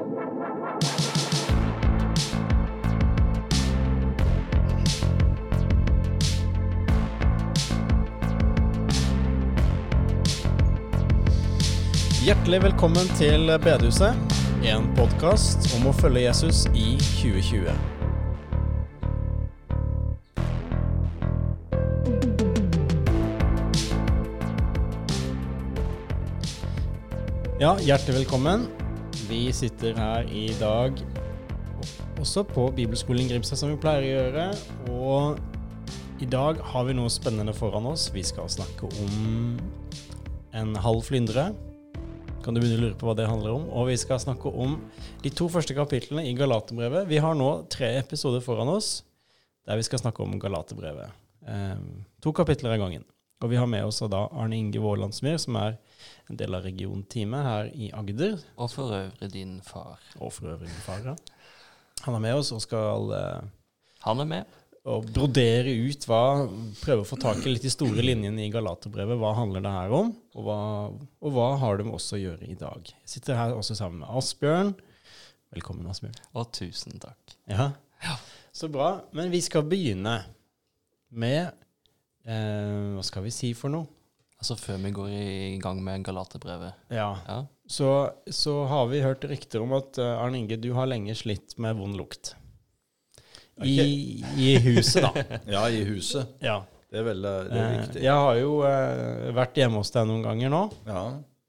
Hjertelig velkommen til Bedehuset, en podcast om å følge Jesus i 2020. Ja, hjertelig velkommen. Vi sitter her i dag også på Bibelskolen Grimstad som vi pleier å gjøre, og i dag har vi noe spennende foran oss. Vi skal snakke om en halv flyndre. Kan du begynne å lure på hva det handler om? Og vi skal snakke om de 2 første kapitlene i Galaterbrevet. Vi har nå 3 episoder foran oss, der vi skal snakke om Galaterbrevet. 2 kapitler av gangen. Og vi har med oss da Arne Inge Vårlandsmyr, som er en del av regionteamet her i Agder. Og for øvrig din far. Og for øvrig din far, ja. Han er med oss og skal Han er med. Og brodere ut prøve å få tak i litt de store linjene i Galaterbrevet. Hva handler det her om, og hva har det med oss å gjøre i dag? Jeg sitter her også sammen med Asbjørn. Velkommen, Asbjørn. Og tusen takk. Ja, så bra. Men vi skal begynne med, hva skal vi si for noe? Altså før vi går i gang med Galaterbrevet. Ja. Så har vi hørt rykter om at Arne Inge, du har lenge slitt med vond lukt. I huset da. Ja, i huset. Ja. Det er viktig. Jeg har jo vært hjemme hos deg noen ganger nå. Ja.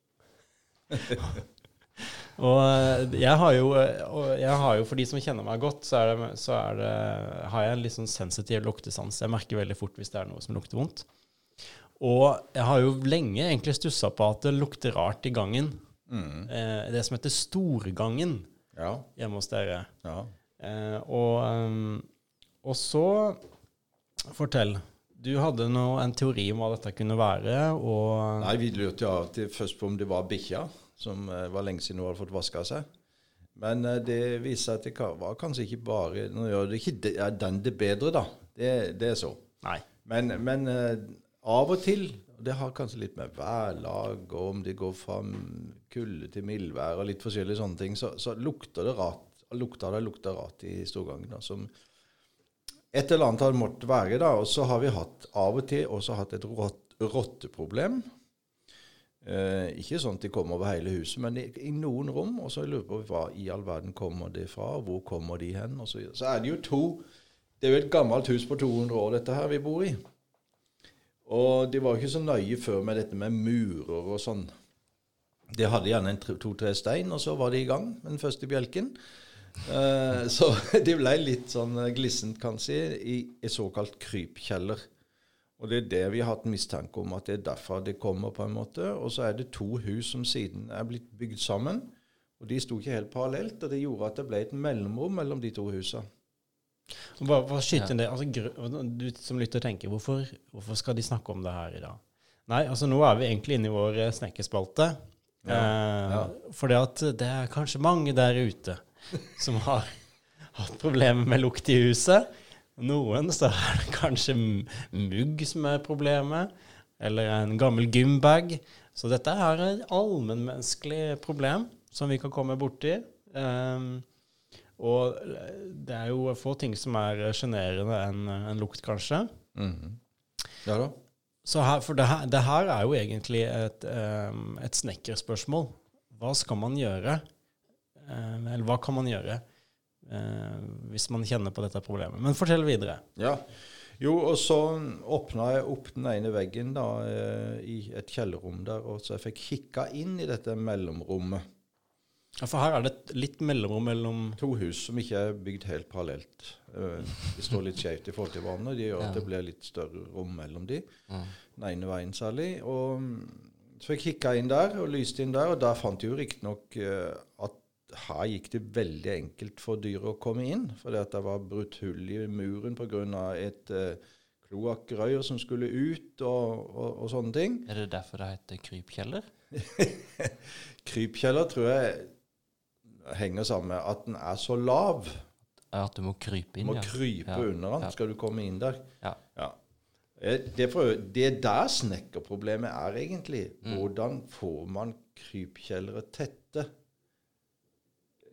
Og jeg har jo, for de som kjenner meg godt, har jeg en litt sånn sensitiv luktesans. Jeg merker veldig fort hvis det er noe som lukter vondt. Og jeg har jo lenge egentlig stusset på at det lukter rart i gangen. Det som heter storgangen hjemme hos dere. Ja. Og så fortell, du hadde en teori om hva dette kunne være, og... Nei, vi lurte jo alltid først på om det var bikkja, som var lenge siden hun hadde fått vasket seg. Men det viser at det var kanskje ikke bare, nå gjør det ikke den det bedre da, det er så. Nei. Men av og til, det har kanskje litt med værlag, og om det går fra kulde til mildvær og litt forskjellige sånne ting, så lukter det rart. Lukter rart i storgangen da, som et eller annet har måttet være da, og så har vi av og til også hatt et rotteproblem. Ikke sånn at de kommer over hele huset, men i noen rom, og så lurer på hva i all verden kommer det fra, hvor kommer de hen, og så er det jo det er jo et gammelt hus på 200 år dette her vi bor i. Og de var ikke så nøye før med dette med murer og sånn. De hadde gjerne 2-3 stein, og så var de i gang med den første bjelken. Så det ble litt sånn glissent, kan si, i et såkalt krypkjeller. Og det er det vi har hatt mistanke om, at det er derfor det kommer på en måte. Og så er det 2 hus som siden er blitt bygd sammen, og de sto ikke helt parallelt, og det gjorde at det ble et mellomrom mellom de 2 husene. Hva skyter det? Altså, du som lytter tenker, hvorfor skal de snakke om det her i dag? Nei, altså nå er vi egentlig inne i vår snekkerspalte. Fordi at det er kanskje mange der ute som har hatt problemer med lukt i huset. Noen så er det kanskje mugg som er problemet, eller en gammel gymbag. Så dette er et allmennmenneskelig problem som vi kan komme bort i. Og det er jo få ting som er generende enn lukt, kanskje. Ja da. Så det her er jo egentlig et snekkerspørsmål. Hva skal man gjøre? Eller hva kan man gjøre hvis man kjenner på dette problemet? Men fortell videre. Ja. Jo, og så åpnet jeg opp den ene veggen da, i et kjellerrom der, og så jeg fikk kikket inn i dette mellomrommet. Ja, for her er det litt mellomrom mellom 2 hus som ikke er bygd helt parallelt. De står litt skjevt i forhold til hverandre. De gjør at det blir litt større rom mellom de. Den ene veien særlig. Og så jeg kikket inn der og lyste inn der, og der fant jeg jo riktig nok at her gikk det veldig enkelt for dyret å komme inn, fordi at det var brutt hull i muren på grunn av et kloakkrør som skulle ut og sånne ting. Er det derfor det heter krypkjeller? Krypkjeller tror jeg henger sammen med at den er så lav. At du må krype inn, Du må krype under den, skal du komme inn der. Ja. Det der snekkerproblemet er egentlig. Hvordan får man krypkjellere tette?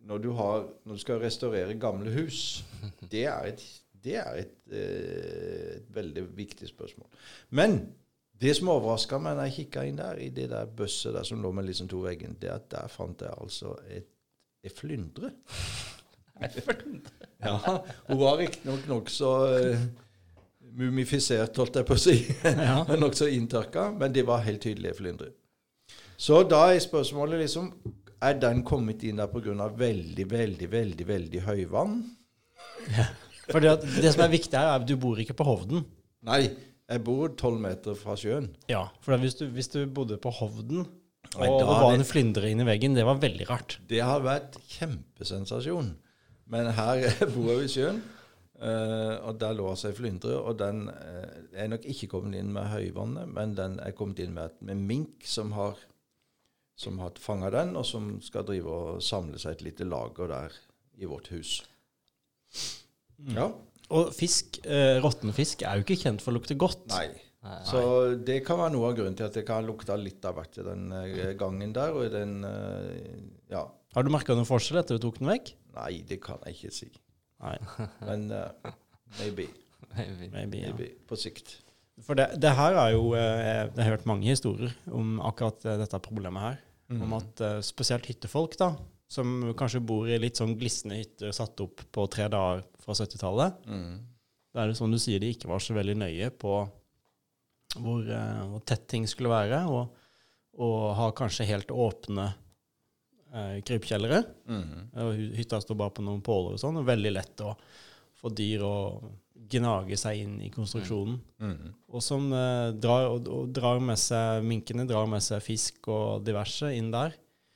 når du skal restaurere gamle hus, det er et veldig viktig spørsmål. Men det som overrasket meg når jeg kikket inn der, i det der bøsset der som lå med liksom 2 veggen, det at der fant jeg altså et flyndre. Et flyndre? Ja, hun var nok så mumifisert, holdt jeg på å si. Ja. Nok så inntørka, men det var helt tydelig et flyndre. Så da er spørsmålet liksom, er den kommet inn der på grunn av veldig, veldig, veldig, veldig høyvann? Ja. For det som er viktig her, er at du bor ikke på Hovden. Nei, jeg bor 12 meter fra sjøen. Ja, for hvis du bodde på Hovden, og det var en flyndre inn i veggen, det var veldig rart. Det har vært kjempesensasjon. Men her bor jeg i sjøen, og der lå seg flyndre, og den er nok ikke kommet inn med høyvannet, men den er kommet inn med mink som har fanget den, og som skal drive og samle seg et lite lager der i vårt hus. Ja. Og råtten fisk er jo ikke kjent for å lukte godt. Nei. Så det kan være noe av grunnen til at det kan lukte litt av hvert i den gangen der, og i den, ja. Har du merket noen forskjell etter du tok den vekk? Nei, det kan jeg ikke si. Nei. Men maybe. Maybe. På sikt. For det her er jo, jeg har hørt mange historier om akkurat dette problemet her. Om at spesielt hyttefolk da, som kanskje bor i litt sånn glissende hytter satt opp på 3 dager fra 70-tallet. Da er det sånn du sier, de ikke var så veldig nøye på hvor tett ting skulle være, og ha kanskje helt åpne krypkjellere. Hytta står bare på noen påler og sånn, og veldig lett å få dyr å gnage seg inn i konstruksjonen. Og som drar med seg, minkene drar med seg fisk og diverse inn der.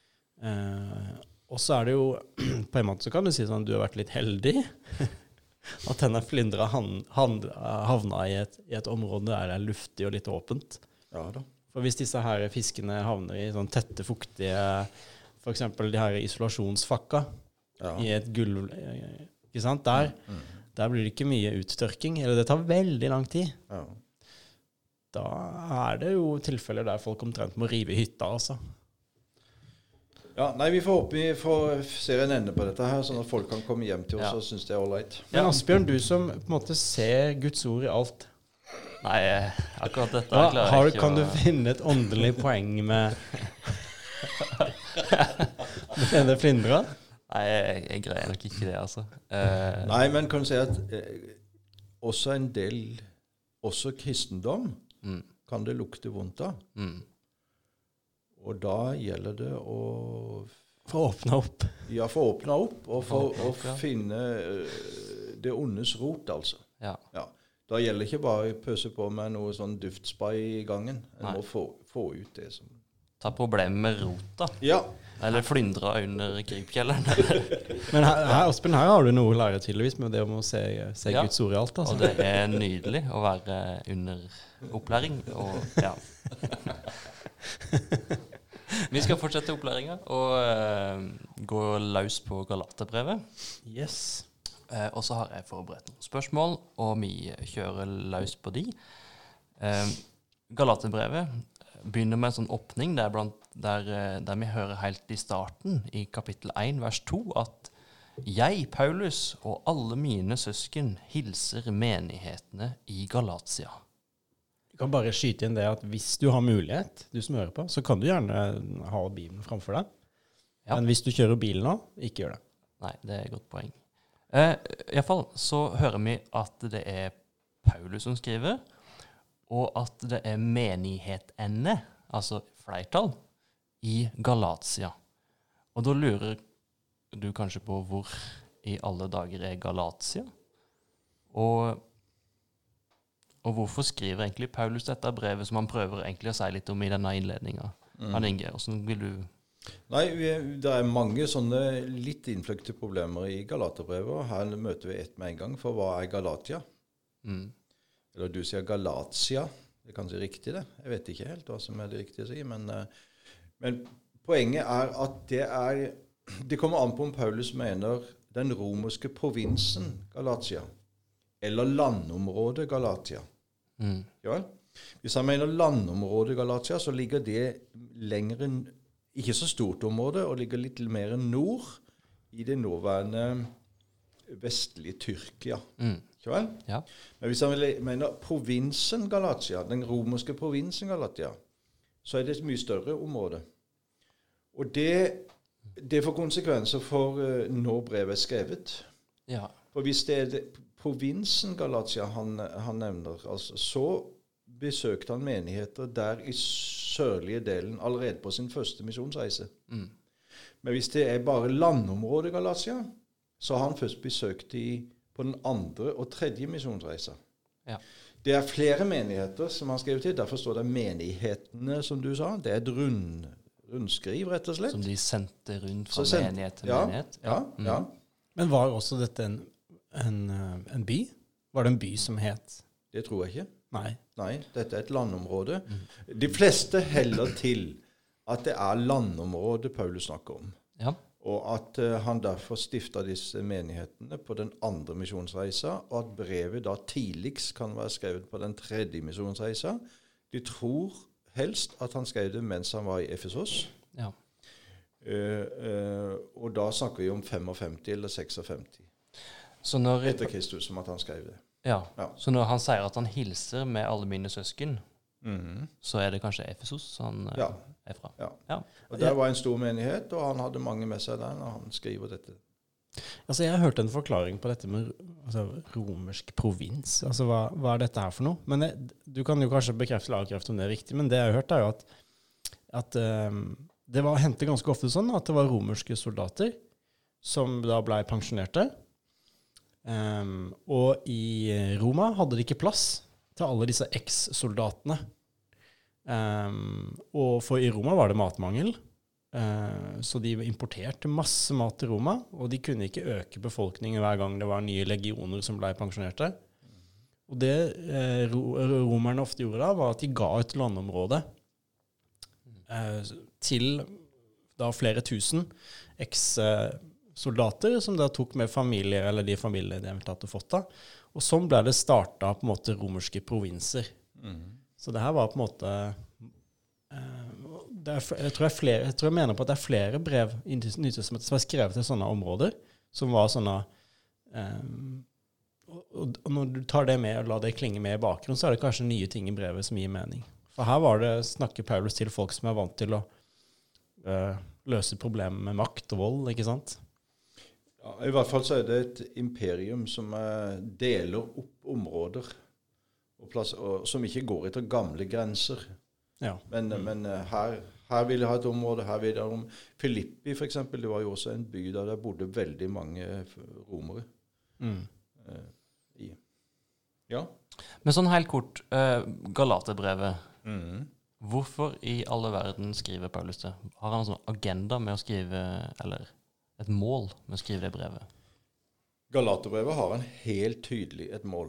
Og så er det jo, på en måte så kan du si sånn, du har vært litt heldig, at denne flyndra havna i et område der det er luftig og litt åpent. Ja da. For hvis disse her fiskene havner i sånn tette, fuktige, for eksempel de her isolasjonsfakka, i et gulv, ikke sant, der blir det ikke mye uttørking, eller det tar veldig lang tid. Ja. Da er det jo tilfeller der folk omtrent må rive hytta, altså. Ja, nei, vi får håpe vi får se en ende på dette her, sånn at folk kan komme hjem til oss og synes det er all right. Men Asbjørn, du som på en måte ser Guds ord i alt. Nei, akkurat dette klarer jeg ikke. Kan du finne et åndelig poeng med denne flyndra? Nei, jeg greier nok ikke det, altså. Nei, men kan du si at også en del, også kristendom, kan det lukte vondt av. Og da gjelder det å få åpne opp. Ja, få åpne opp, og å finne det ondes rot, altså. Ja. Da gjelder det ikke bare å pøse på med noe sånn duftspray i gangen. En må få ut det som... Ta problemet med rota. Ja. Eller flyndra under krypkjelleren. Men Asbjørn, her har du noe å lære tydeligvis med det om å se Guds ord i alt, altså. Og det er nydelig å være under opplæring, og ja... Vi skal fortsette opplæringen og gå løs på Galaterbrevet. Yes. Og så har jeg forberedt noen spørsmål, og vi kjører løs på de. Galaterbrevet begynner med en sånn åpning der vi hører helt i starten, i kapittel 1, vers 2, at jeg, Paulus, og alle mine søsken hilser menighetene i Galatia. Jeg kan bare skyte inn det at hvis du har mulighet, du som hører på, så kan du gjerne ha Bibelen framfor deg. Ja. Men hvis du kjører bilen nå, ikke gjør det. Nei, det er et godt poeng. I hvert fall så hører vi at det er Paulus som skriver, og at det er menighetene, altså flertall, i Galatia. Og da lurer du kanskje på hvor i alle dager er Galatia? Og hvorfor skriver egentlig Paulus dette brevet som han prøver egentlig å si litt om i denne innledningen? Han Inge, hvordan vil du... Nei, det er mange sånne litt innfløkte problemer i Galaterbrevet, og her møter vi ett med en gang, for hva er Galatia? Eller du sier Galatia, det er kanskje riktig det. Jeg vet ikke helt hva som er det riktige å si, men poenget er at det kommer an på om Paulus mener den romerske provinsen Galatia, eller landområdet Galatia. Ja. Hvis han mener landområdet Galatia, så ligger det lenger, ikke så stort område, og ligger litt mer nord i det nåværende vestlige Tyrkia. Ikke vel? Ja. Men hvis han mener provinsen Galatia, den romerske provinsen Galatia, så er det et mye større område. Og det får konsekvenser for når brevet er skrevet. Ja. For hvis det er provinsen Galatia han nevner, altså, så besøkte han menigheter der i sørlige delen allerede på sin første misjonsreise. Men hvis det er bare landområdet Galatia, så har han først besøkt de på den andre og tredje misjonsreisa. Ja. Det er flere menigheter som han skrev til. Derfor står det menighetene, som du sa. Det er et rundskriv, rett og slett. Som de sendte rundt fra menighet til menighet. Ja. Men var også dette en by? Var det en by som het? Det tror jeg ikke. Nei, dette er et landområde. De fleste heller til at det er landområdet Paulus snakker om. Ja. Og at han derfor stiftet disse menighetene på den andre misjonsreisa, og at brevet da tidligst kan være skrevet på den tredje misjonsreisa. De tror helst at han skrev det mens han var i Efesos. Ja. Og da snakker vi om 55 eller 56 Så når, etter Kristus som at han skrev det. ja. Så når han sier at han hilser med alle mine søsken, så er det kanskje Efesos han er fra. Ja. Og der var en stor menighet, og han hadde mange med seg der når han skriver dette. Altså, jeg har hørt en forklaring på dette med romersk provins. Altså, hva er dette her for noe? Men du kan jo kanskje bekrefte eller avkrefte om det er riktig, men det jeg har hørt er jo at det hendte ganske ofte sånn at det var romerske soldater som da ble pensjonerte. Og i Roma hadde de ikke plass til alle disse eks-soldatene. Og for i Roma var det matmangel, så de importerte masse mat til Roma, og de kunne ikke øke befolkningen hver gang det var nye legioner som ble pensjonerte. Og det romerne ofte gjorde da, var at de ga et landområde til da flere tusen eks-soldater som da tok med familier, eller de familier de eventuelt hadde fått da. Og sånn ble det startet på en måte romerske provinser. Så det her var på en måte jeg tror jeg mener på at det er flere brev i Nytestamentet som er skrevet til sånne områder, som var sånne og når du tar det med og lar det klinge med i bakgrunnen, så er det kanskje nye ting i brevet som gir mening. For her snakker Paulus til folk som er vant til å løse problemer med makt og vold, ikke sant? Ja, i hvert fall så er det et imperium som deler opp områder og som ikke går etter gamle grenser. Ja. Men her vil jeg ha et område, her vil jeg ha Filippi for eksempel, det var jo også en by der det bodde veldig mange romere. Ja. Men sånn helt kort, Galaterbrevet. Hvorfor i alle verden skriver Paulus det? Har han en sånn agenda med å skrive, eller et mål med å skrive det brevet? Galaterbrevet har en helt tydelig et mål.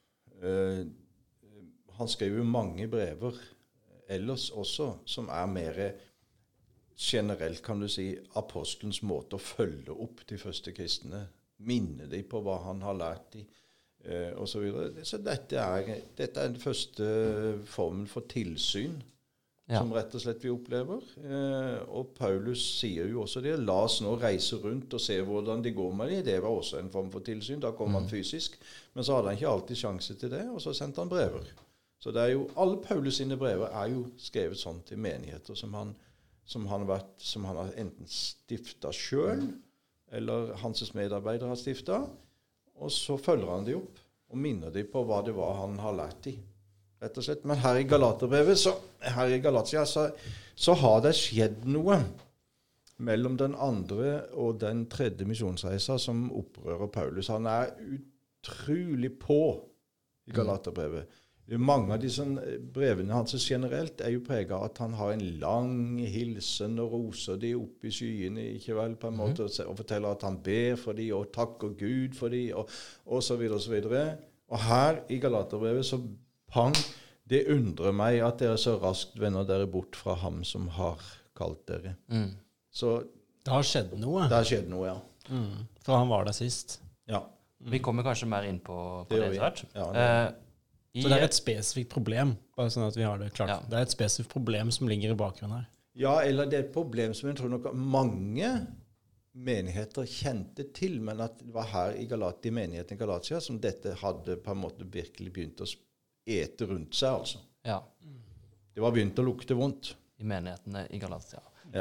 Han skriver mange brever ellers også, som er mer generelt, kan du si, apostelens måte å følge opp de første kristne, minne dem på hva han har lært dem, og så videre. Så dette er den første formen for tilsyn, som rett og slett vi opplever. Og Paulus sier jo også det, la oss nå reise rundt og se hvordan det går med dem. Det var også en form for tilsyn, da kom han fysisk, men så hadde han ikke alltid sjanse til det, og så sendte han brever. Så det er jo, alle Paulus sine brever er jo skrevet sånn til menigheter som han har enten stiftet selv, eller hans medarbeidere har stiftet, og så følger han de opp og minner de på hva det var han har lært de, rett og slett. Men her i Galaterbrevet, her i Galatia, så har det skjedd noe mellom den andre og den tredje misjonsreisa som opprører Paulus. Han er utrolig på i Galaterbrevet. Mange av disse brevene hans generelt er jo preget av at han har en lang hilsen og roser de opp i skyene, ikke vel, på en måte, og forteller at han ber for de, og takker Gud for de, og så videre, og så videre. Og her i Galaterbrevet, så det undrer meg at dere så raskt vender dere bort fra ham som har kalt dere. Så det har skjedd noe. Det har skjedd noe, ja. For han var der sist. Ja. Vi kommer kanskje mer inn på det snart. Ja, så det er et spesifikt problem, bare sånn at vi har det klart. Ja. Det er et spesifikt problem som ligger i bakgrunnen her. Ja, eller det er et problem som jeg tror nok mange menigheter kjente til, men at det var her i menigheten i Galatia som dette hadde på en måte virkelig begynt å ete rundt seg, altså. Ja. Det var begynt å lukte vondt. I menighetene i Galatia. Ja.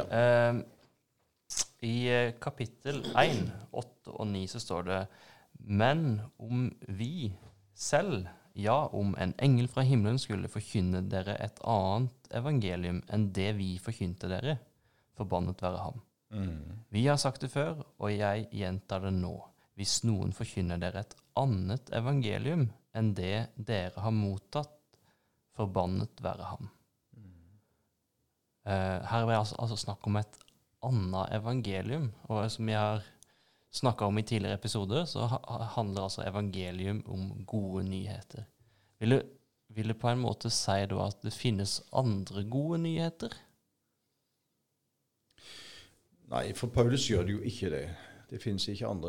I kapittel 1, 8 og 9 så står det: Men om vi selv, ja, om en engel fra himmelen skulle forkynne dere et annet evangelium enn det vi forkynte dere, forbannet være ham. Vi har sagt det før, og jeg gjentar det nå. Hvis noen forkynner dere et annet evangelium enn det dere har mottatt, forbannet være ham. Her er det altså snakk om et annet evangelium, og som jeg har snakket om i tidligere episoder, så handler altså evangelium om gode nyheter. Vil du på en måte si da at det finnes andre gode nyheter? Nei, for Paulus gjør det jo ikke det. Det finnes ikke andre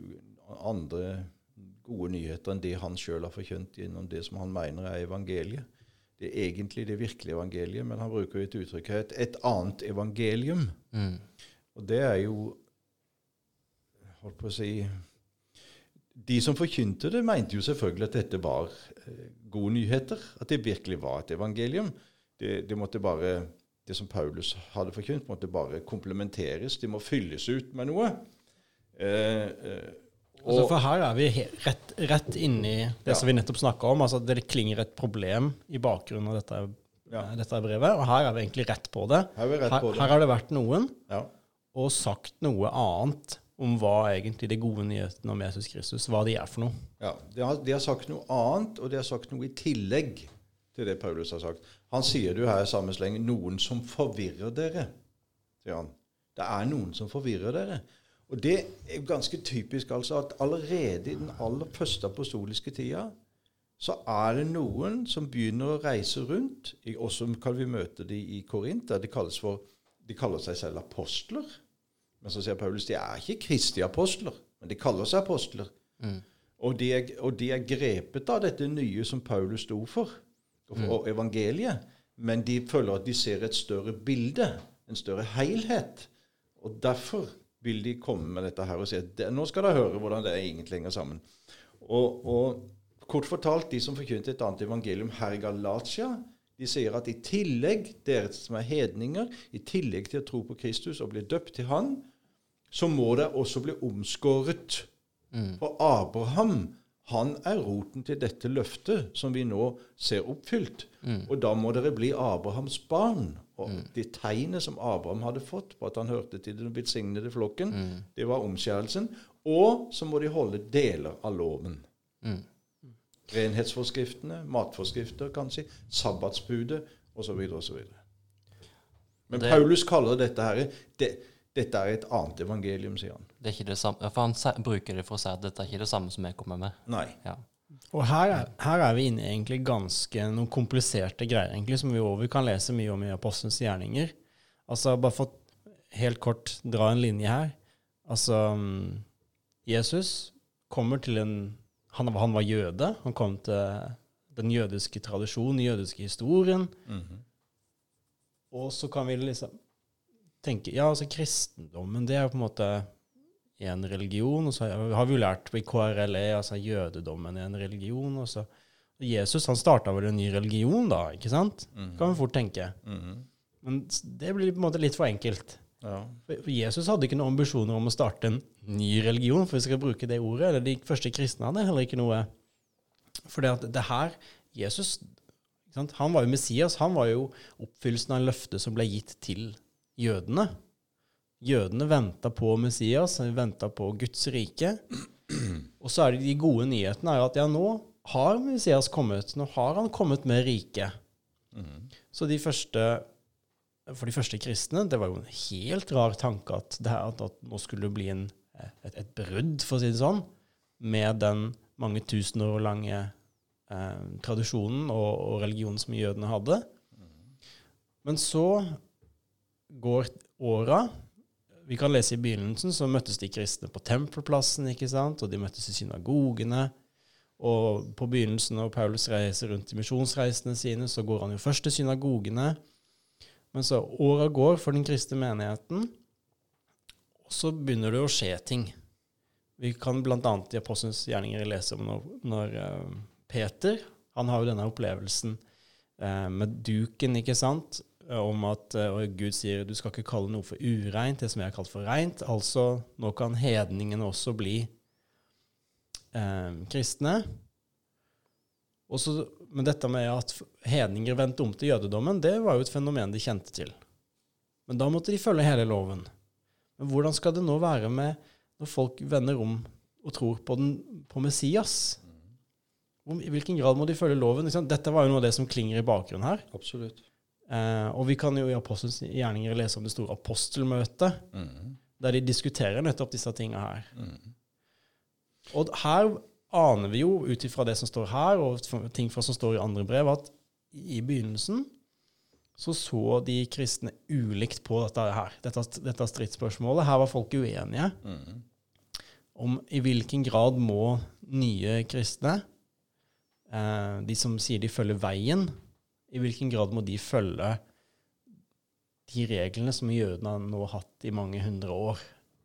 gode nyheter enn det han selv har forkynt gjennom det som han mener er evangeliet. Det er egentlig det virkelige evangeliet, men han bruker jo et uttrykk her, et annet evangelium. Og det er jo, holdt på å si, de som forkynte det mente jo selvfølgelig at dette var gode nyheter, at det virkelig var et evangelium. Det måtte bare, det som Paulus hadde forkynt, måtte bare komplementeres, det må fylles ut med noe. Altså for her er vi rett inne i det som vi nettopp snakket om, altså det klinger et problem i bakgrunnen av dette brevet, og her er vi egentlig rett på det. Her har det vært noen, og sagt noe annet om hva egentlig de gode nyhetene om Jesus Kristus, hva de er for noe. Ja, de har sagt noe annet, og de har sagt noe i tillegg til det Paulus har sagt. Han sier jo her i samme sleng, noen som forvirrer dere, sier han. Det er noen som forvirrer dere. Og det er ganske typisk altså at allerede i den aller første apostoliske tida, så er det noen som begynner å reise rundt, og så kan vi møte de i Korint, der de kaller seg selv apostler. Men så sier Paulus, de er ikke Kristi apostler, men de kaller seg apostler. Og de er grepet av dette nye som Paulus sto for, og evangeliet, men de føler at de ser et større bilde, en større helhet, og derfor vil de komme med dette her og si at nå skal dere høre hvordan det egentlig henger sammen. Og kort fortalt, de som forkynte et annet evangelium her i Galatia, de sier at i tillegg, dere som er hedninger, i tillegg til å tro på Kristus og bli døpt til han, så må det også bli omskåret. For Abraham, han er roten til dette løftet som vi nå ser oppfylt. Og da må dere bli Abrahams barn. Og det tegnet som Abraham hadde fått på at han hørte til den velsignede flokken, det var omskjærelsen. Og så må de holde deler av loven. Renhetsforskriftene, matforskrifter, kanskje, sabbatsbudet, og så videre, og så videre. Men Paulus kaller dette her, dette er et annet evangelium, sier han. Det er ikke det samme, for han bruker det for å si at dette er ikke det samme som jeg kommer med. Nei. Ja. Og her er vi inne i egentlig ganske noen kompliserte greier, egentlig, som vi kan lese mye om i Apostelens gjerninger. Altså, bare for helt kort dra en linje her. Altså, Jesus kommer til han var jøde, han kom til den jødiske tradisjonen, den jødiske historien. Og så kan vi liksom tenke, ja, altså kristendommen, det er på en måte en religion, og så har vi jo lært i KRLE, altså jødedommen er en religion, og så Jesus, han startet vel en ny religion da, ikke sant? Kan vi fort tenke. Men det blir på en måte litt for enkelt. Ja. For Jesus hadde ikke noen ambisjoner om å starte en ny religion, for vi skal bruke det ordet, eller de første kristne hadde heller ikke noe. For det her, Jesus, ikke sant? Han var jo Messias, han var jo oppfyllelsen av løftet som ble gitt til jødene. Jødene ventet på Messias, de ventet på Guds rike. Og så er det de gode nyhetene er at ja, nå har Messias kommet, nå har han kommet med rike. Så for de første kristne, det var jo en helt rar tanke at nå skulle det bli et brudd, for å si det sånn, med den mange tusen år lange tradisjonen og religionen som jødene hadde. Men så går åra. Vi kan lese i begynnelsen, så møttes de kristne på tempelplassen, ikke sant? Og de møttes i synagogene. Og på begynnelsen, når Paulus reiser rundt i misjonsreisene sine, så går han jo først til synagogene. Men så åra går for den kristne menigheten. Og så begynner det å skje ting. Vi kan blant annet i Apostelens gjerninger lese om når Peter, han har jo denne opplevelsen med duken, ikke sant? Om at Gud sier, du skal ikke kalle noe for ureint, det som jeg har kalt for reint. Altså, nå kan hedningene også bli kristne. Men dette med at hedninger vendte om til jødedommen, det var jo et fenomen de kjente til. Men da måtte de følge hele loven. Men hvordan skal det nå være med når folk vender om og tror på Messias? I hvilken grad må de følge loven? Dette var jo noe av det som klinger i bakgrunnen her. Absolutt. Og vi kan jo i Apostelens gjerninger lese om det store apostelmøtet, der de diskuterer nettopp disse tingene her. Og her aner vi jo, ut ifra det som står her, og ting fra som står i andre brev, at i begynnelsen så de kristne ulikt på dette stridsspørsmålet. Her var folk uenige om i hvilken grad må nye kristne, de som sier de følger veien, i hvilken grad må de følge de reglene som jødene nå har hatt i mange hundre år.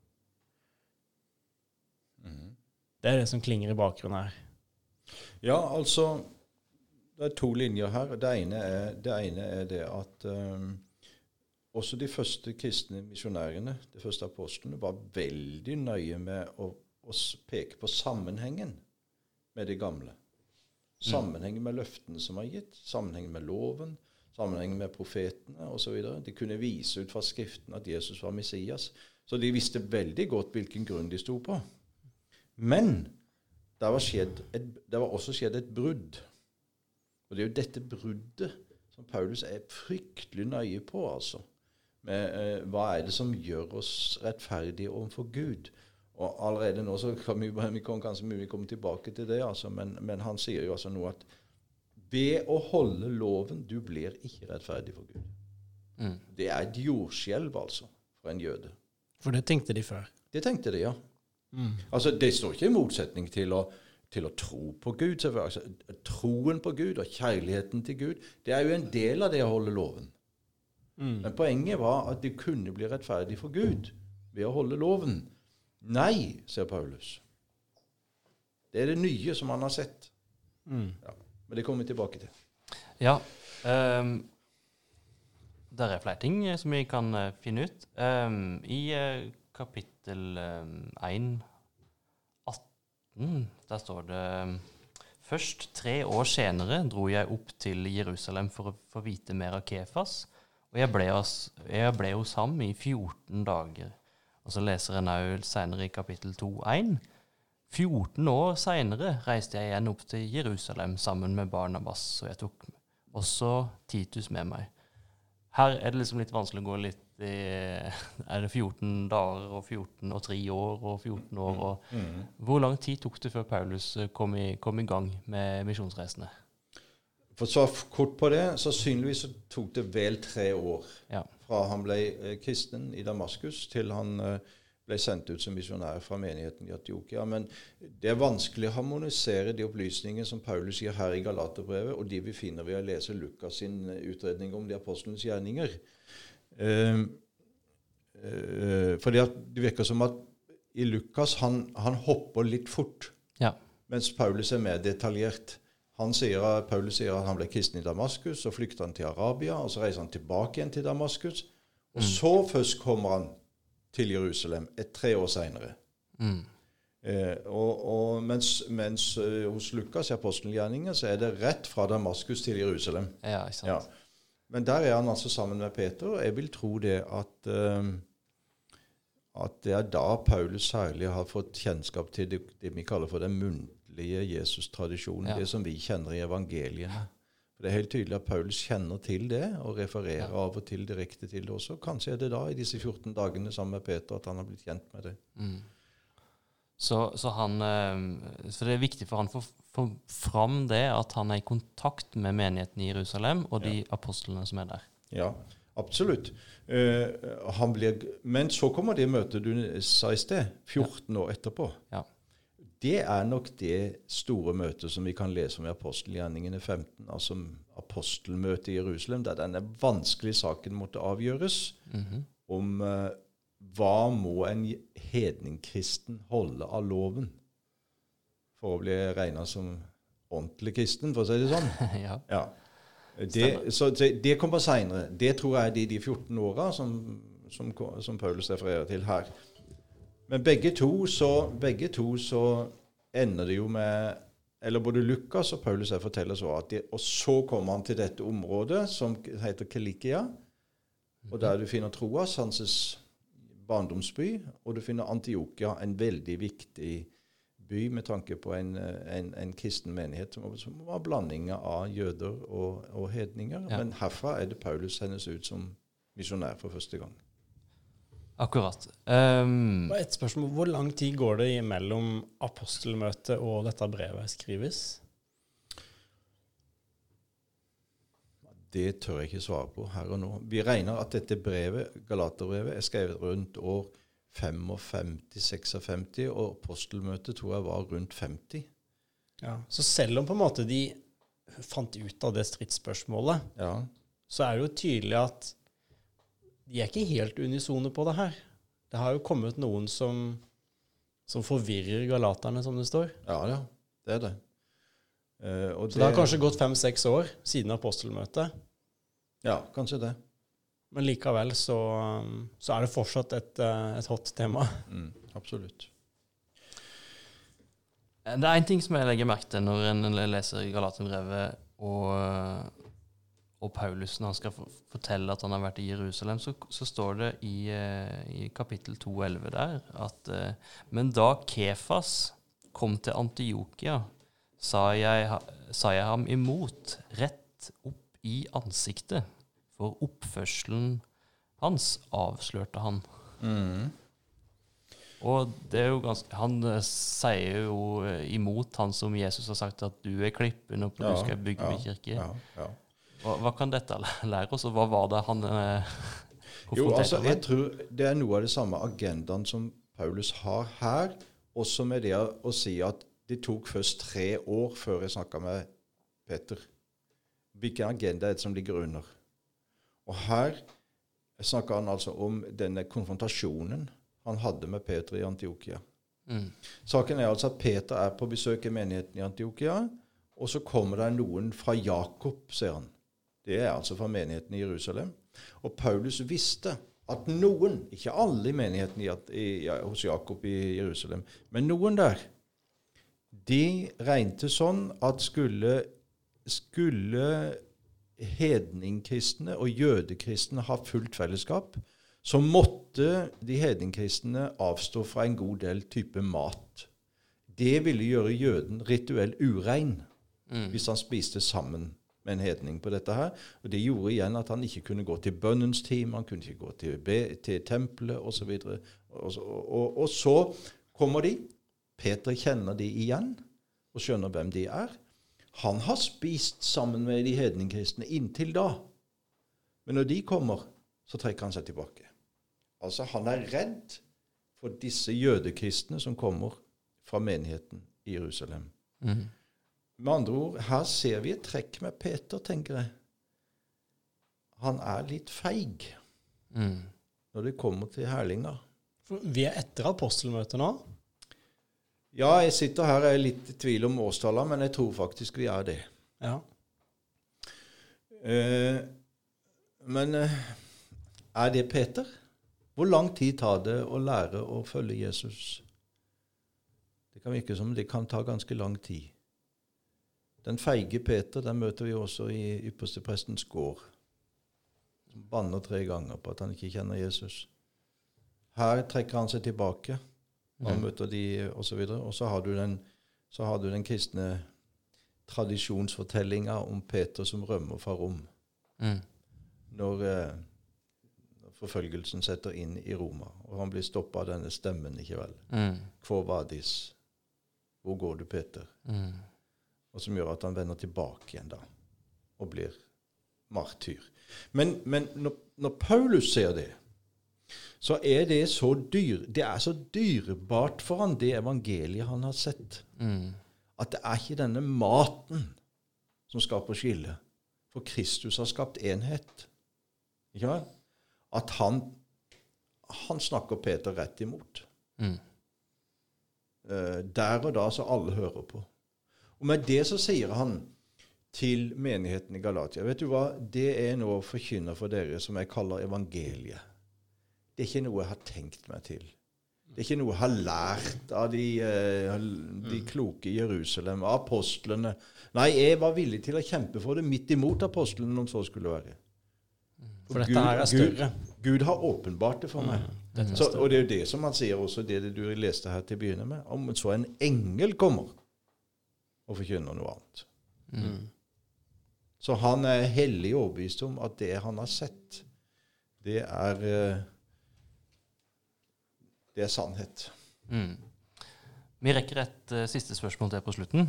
Det er det som klinger i bakgrunnen her. Ja, altså, det er to linjer her. Det ene er det at også de første kristne misjonærene, de første apostlene, var veldig nøye med å peke på sammenhengen med det gamle. Sammenhengen med løftene som var gitt, sammenhengen med loven, sammenhengen med profetene og så videre. De kunne vise ut fra skriften at Jesus var Messias. Så de visste veldig godt hvilken grunn de stod på. Men det var også skjedd et brudd. Og det er jo dette bruddet som Paulus er fryktelig nøye på, altså. Med, hva er det som gjør oss rettferdige overfor Gud? Og allerede nå så kan vi kanskje mulig komme tilbake til det, altså, men han sier jo altså nå at ved å holde loven, du blir ikke rettferdig for Gud. Det er et jordskjelv, altså, for en jøde. For det tenkte de før? Det tenkte de, ja. Altså, det står ikke i motsetning til å tro på Gud, selvfølgelig. Altså, troen på Gud og kjærligheten til Gud, det er jo en del av det å holde loven. Men poenget var at de kunne bli rettferdig for Gud ved å holde loven. Nei, sier Paulus. Det er det nye som han har sett. Ja, men det kommer vi tilbake til. Ja, der er flere ting som vi kan finne ut. I kapittel 1, 18, der står det: Først 3 år senere dro jeg opp til Jerusalem for å få vite mer av Kefas, og jeg ble hos ham i 14 dager. Og så leser jeg nå senere i kapittel 2:1. 14 år senere reiste jeg igjen opp til Jerusalem sammen med Barnabas, og jeg tok også Titus med meg. Her er det liksom litt vanskelig å gå litt i, er det 14 dager og 14 og 3 år og 14 år? Og hvor lang tid tok det før Paulus kom i gang med misjonsreisene? For så kort på det, sannsynligvis så tok det vel 3 år fra han ble kristen i Damaskus til han ble sendt ut som misjonær fra menigheten i Antiokia. Men det er vanskelig å harmonisere de opplysninger som Paulus gir her i Galaterbrevet, og de vi finner ved å lese Lukas sin utredning om de apostlenes gjerninger. Fordi at det virker som at i Lukas, han hopper litt fort, mens Paulus er mer detaljert. Paulus sier at han ble kristen i Damaskus, så flykter han til Arabia, og så reiser han tilbake igjen til Damaskus, og så først kommer han til Jerusalem 3 år senere. Mens hos Lukas i apostelgjerningen så er det rett fra Damaskus til Jerusalem. Ja, ikke sant. Ja. Men der er han altså sammen med Peter, og jeg vil tro det at det er da Paulus særlig har fått kjennskap til det vi kaller for den muntlige Jesus-tradisjonen, det som vi kjenner i evangeliene. For det er helt tydelig at Paulus kjenner til det, og refererer av og til direkte til det også. Kanskje er det da, i disse 14 dagene sammen med Peter, at han har blitt kjent med det. Så det er viktig for han å få fram det, at han er i kontakt med menigheten i Jerusalem, og de apostlene som er der. Ja, absolutt. Men så kommer det møtet du sa i sted, 14 år etterpå. Ja. Det er nok det store møtet som vi kan lese om i apostelgjerningene 15, altså apostelmøtet i Jerusalem, der denne vanskelige saken måtte avgjøres om hva må en hedningkristen holde av loven for å bli regnet som ordentlig kristen, for å si det sånn? Ja. Ja. Det kommer senere. Det tror jeg er de 14 årene som Paulus refererer til her. Men begge to så ender det jo med, eller både Lukas og Paulus forteller så at og så kommer han til dette området som heter Kilikia, og der du finner Troas, hans barndomsby, og du finner Antiokia, en veldig viktig by med tanke på en kristen menighet som var blandinger av jøder og hedninger. Ja. Men herfra er det Paulus sendes ut som misjonær for første gang. Akkurat. Et spørsmål, hvor lang tid går det mellom apostelmøtet og dette brevet skrives? Det tør jeg ikke svare på her og nå. Vi regner at dette brevet, Galaterbrevet, er skrevet rundt år 55-56, og apostelmøtet tror jeg var rundt 50. Ja, så selv om på en måte de fant ut av det stridsspørsmålet, ja, så er det jo tydelig at de er ikke helt unisone på det her. Det har jo kommet noen som forvirrer galaterne, som det står. Ja, det er det. Så det har kanskje gått 5-6 år siden apostelmøtet. Ja, kanskje det. Men likevel så er det fortsatt et hot tema. Absolutt. Det er en ting som jeg legger merke til når en leser Galaterbrevet og Paulus, når han skal fortelle at han har vært i Jerusalem, så står det i kapittel 2,11 der at men da Kefas kom til Antiokia, sa jeg ham imot rett opp i ansiktet, for oppførselen hans avslørte han. Og det er jo han sier jo imot han som Jesus har sagt at du er klippen og du skal bygge min kirke. Ja. Hva kan dette lære oss, og hva var det han Jo, altså, jeg tror det er noe av det samme agendaen som Paulus har her, også med det å si at det tok først 3 år før jeg snakket med Peter. Hvilken agenda er det som ligger under? Og her snakker han altså om denne konfrontasjonen han hadde med Peter i Antiokia. Saken er altså at Peter er på besøk i menigheten i Antiokia, og så kommer det noen fra Jakob, ser han. Det er altså fra menigheten i Jerusalem. Og Paulus visste at noen, ikke alle i menigheten hos Jakob i Jerusalem, men noen der, de regnet sånn at skulle hedningkristne og jødekristne ha fullt fellesskap, så måtte de hedningkristne avstå fra en god del type mat. Det ville gjøre jøden rituell urein hvis han spiste sammen med en hedning på dette her. Og det gjorde igjen at han ikke kunne gå til bønnens time, han kunne ikke gå til tempelet og så videre. Og så kommer de, Peter kjenner de igjen og skjønner hvem de er. Han har spist sammen med de hedningkristne inntil da. Men når de kommer, så trekker han seg tilbake. Altså, han er redd for disse jødekristne som kommer fra menigheten i Jerusalem. Med andre ord, her ser vi et trekk med Peter, tenker jeg. Han er litt feig når det kommer til herlinger. Vi er etter apostelmøtet nå. Ja, jeg sitter her og er litt i tvil om årstallet, men jeg tror faktisk vi er det. Ja. Men er det Peter? Hvor lang tid tar det å lære å følge Jesus? Det kan virke som det kan ta ganske lang tid. Den feige Peter, den møter vi også i yppersteprestens gård. Som banner 3 ganger på at han ikke kjenner Jesus. Her trekker han seg tilbake. Han møter de, og så videre. Og så har du den kristne tradisjonsfortellinga om Peter som rømmer fra Rom. Når forfølgelsen setter inn i Roma, og han blir stoppet av denne stemmen, ikke vel? Quo vadis? Hvor går du, Peter? Og som gjør at han vender tilbake igjen da, og blir martyr. Men når Paulus ser det, så er det så dyrebart for han, det evangeliet han har sett. At det er ikke denne maten som skaper skille. For Kristus har skapt enhet. Ikke vel? At han snakker Peter rett imot. Mm. Der og da så alle hører på. Og med det så sier han til menigheten i Galatia, vet du hva, det nå forkynner for dere som jeg kaller evangeliet. Det ikke noe jeg har tenkt meg til. Det ikke noe jeg har lært av de kloke i Jerusalem, av apostlene. Nei, jeg var villig til å kjempe for det midt imot apostlene, om så skulle være. For dette her større. Gud har åpenbart det for meg. Og det jo det som han sier også, det du leste her til å begynne med, om så en engel kommer og forkynner noe annet. Mm. Så han hellig overbevist om at det han har sett, det er sannhet. Mm. Vi rekker et siste spørsmål til på slutten.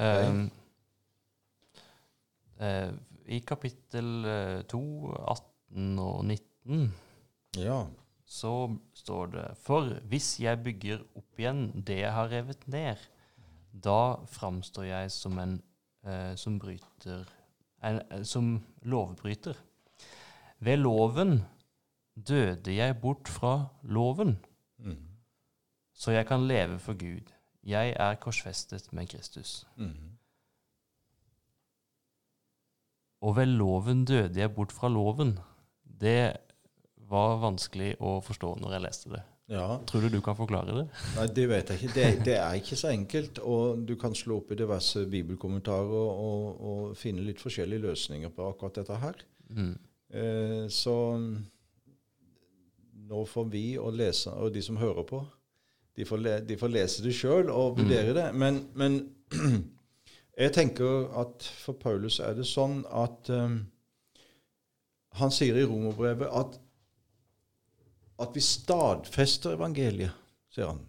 I kapittel 2, 18 og 19 så står det: For hvis jeg bygger opp igjen det jeg har revet ned, da framstår jeg som lovbryter. Ved loven døde jeg bort fra loven, så jeg kan leve for Gud. Jeg er korsfestet med Kristus. Og ved loven døde jeg bort fra loven. Det var vanskelig å forstå når jeg leste det. Ja. Tror du kan forklare det? Nei, det vet jeg ikke. Det ikke så enkelt, og du kan slå opp i diverse bibelkommentarer og finne litt forskjellige løsninger på akkurat dette her. Så nå får vi å lese, og de som hører på, de får lese det selv og vurdere det. Men jeg tenker at for Paulus det sånn at han sier i Romerbrevet at vi stadfester evangeliet, sier han,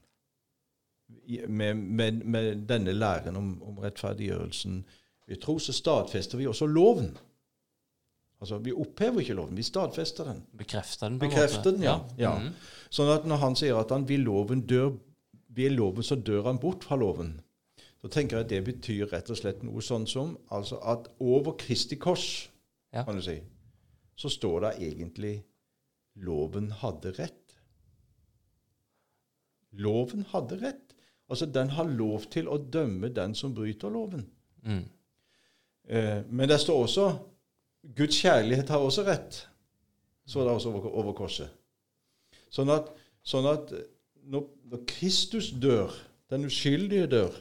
med denne læren om rettferdiggjørelsen. Vi tror så stadfester vi også loven. Altså, vi opphever ikke loven, vi stadfester den. Bekrefter den på en måte. Bekrefter den, ja. Sånn at når han sier at han vil loven, så dør han bort fra loven. Så tenker jeg at det betyr rett og slett noe sånn som, altså at over Kristi kors, kan du si, så står det egentlig loven hadde rett. Loven hadde rett. Altså, den har lov til å dømme den som bryter loven. Men det står også Guds kjærlighet har også rett. Så det også over korset. Sånn at når Kristus dør, den uskyldige dør,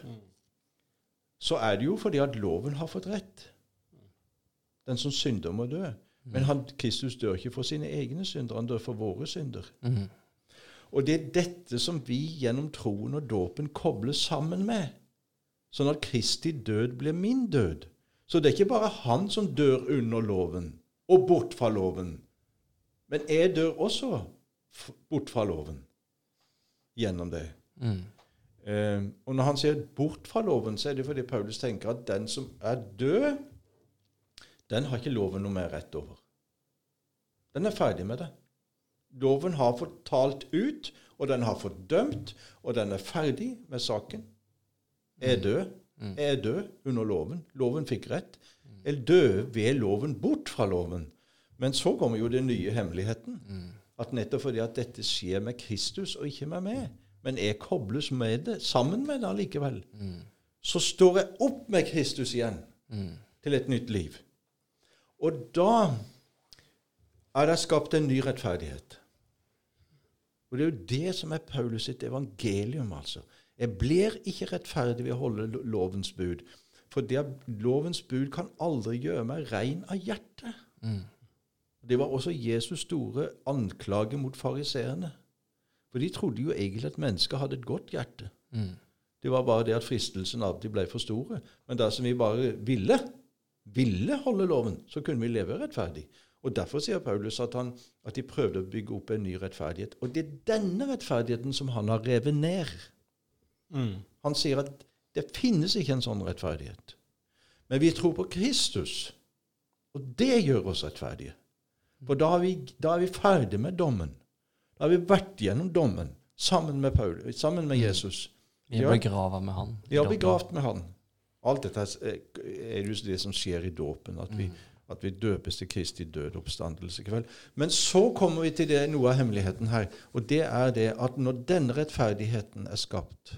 så det jo fordi at loven har fått rett. Den som synder må dø. Men Kristus dør ikke for sine egne synder, han dør for våre synder. Og det dette som vi gjennom troen og dåpen kobler sammen med, sånn at Kristi død blir min død. Så det ikke bare han som dør under loven, og bort fra loven, men jeg dør også bort fra loven, gjennom det. Og når han sier bort fra loven, så det fordi Paulus tenker at den som død, den har ikke loven noe mer rett over. Den ferdig med det. Loven har fått talt ut, og den har fått dømt, og den ferdig med saken. Jeg død under loven. Loven fikk rett. Jeg døde ved loven bort fra loven. Men så kommer jo den nye hemmeligheten. At nettopp fordi at dette skjer med Kristus og ikke med meg, men jeg kobles med det, sammen med det allikevel, så står jeg opp med Kristus igjen til et nytt liv. Og da det skapt en ny rettferdighet. Og det jo det som Paulus sitt evangelium, altså. Jeg blir ikke rettferdig ved å holde lovens bud, for lovens bud kan aldri gjøre meg ren av hjertet. Det var også Jesus store anklage mot fariseerne. For de trodde jo egentlig at mennesker hadde et godt hjerte. Det var bare det at fristelsen alltid ble for store. Men dersom vi bare ville holde loven, så kunne vi leve rettferdig. Og derfor sier Paulus at de prøvde å bygge opp en ny rettferdighet. Og det denne rettferdigheten som han har revet ned. Han sier at det finnes ikke en sånn rettferdighet. Men vi tror på Kristus, og det gjør oss rettferdige. For da er vi ferdig med dommen. Da har vi vært gjennom dommen sammen med Paulus, sammen med Jesus. Vi er begravet med han. Vi er begravd med han. Alt dette jo det som skjer i dåpen, At vi døpes til Kristi død oppstandelse kveld. Men så kommer vi til det, noe av hemmeligheten her, og det er det at når denne rettferdigheten er skapt,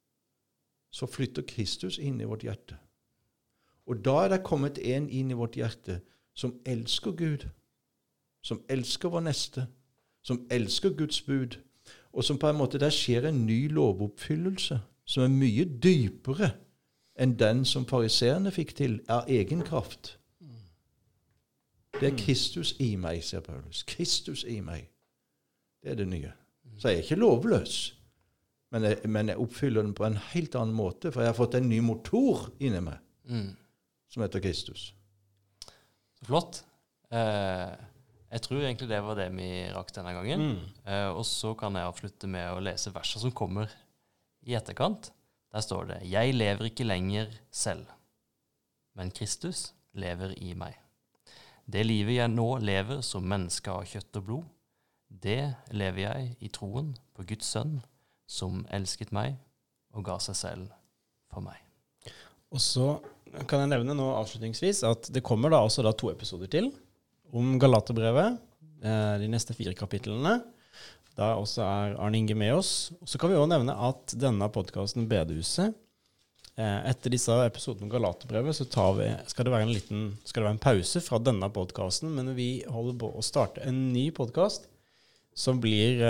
så flytter Kristus inn i vårt hjerte. Og da er det kommet en inn i vårt hjerte som elsker Gud, som elsker vår neste, som elsker Guds bud, og som på en måte der skjer en ny lovoppfyllelse, som er mye dypere enn den som fariseerne fikk til av egen kraft. Det er Kristus i meg, sier Paulus. Kristus i meg. Det er det nye. Så jeg er ikke lovløs, men jeg oppfyller den på en helt annen måte, for jeg har fått en ny motor inni meg, som heter Kristus. Så flott. Jeg tror egentlig det var det vi rakk denne gangen. Og så kan jeg avslutte med å lese verset som kommer i etterkant. Der står det: «Jeg lever ikke lenger selv, men Kristus lever i meg. Det livet jeg nå lever som menneske av kjøtt og blod, det lever jeg i troen på Guds sønn, som elsket meg og ga seg selv for meg.» Og så kan jeg nevne nå avslutningsvis at det kommer da også 2 episoder til om Galaterbrevet, de neste 4 kapitlene. Da også er Arne Inge med oss. Og så kan vi også nevne at denne podcasten Bedehuset, etter disse episodene om Galaterbrevet, så skal det være en pause fra denne podcasten, men vi holder på å starte en ny podcast som blir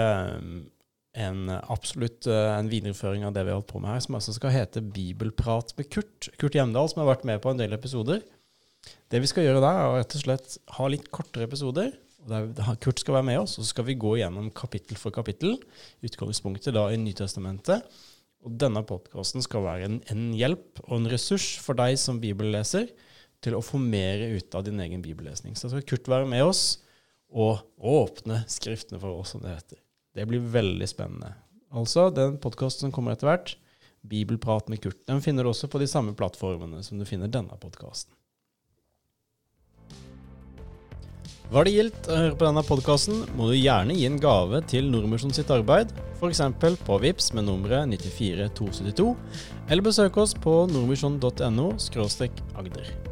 absolutt en videreføring av det vi har holdt på med her, som altså skal hete Bibelprat med Kurt Hjemdal, som har vært med på en del episoder. Det vi skal gjøre der er rett og slett ha litt kortere episoder, og der Kurt skal være med oss, og så skal vi gå gjennom kapittel for kapittel, utgangspunktet da i Nytestamentet. Og denne podcasten skal være en hjelp og en ressurs for deg som bibelleser til å få mer ut av din egen bibellesning. Så skal Kurt være med oss og åpne skriftene for oss, som det heter. Det blir veldig spennende. Altså, den podcasten som kommer etter hvert, Bibelprat med Kurt, den finner du også på de samme plattformene som du finner denne podcasten. Var det gildt å høre på denne podcasten, må du gjerne gi en gave til Nordmisjon sitt arbeid, for eksempel på Vips med nummeret 94272, eller besøk oss på nordmisjon.no/agder.